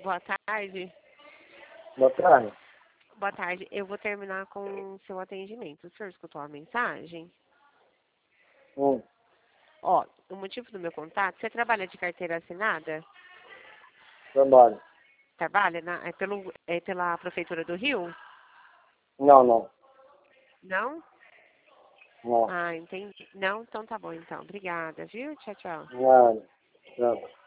boa tarde. Boa tarde. Boa tarde. Eu vou terminar com o seu atendimento. O senhor escutou a mensagem? Ó, o motivo do meu contato, você trabalha de carteira assinada? Trabalho. Trabalha pela Prefeitura do Rio? Não. Não? Não. Ah, entendi. Não? Então tá bom, então. Obrigada, viu? Tchau, tchau. Nada. Não.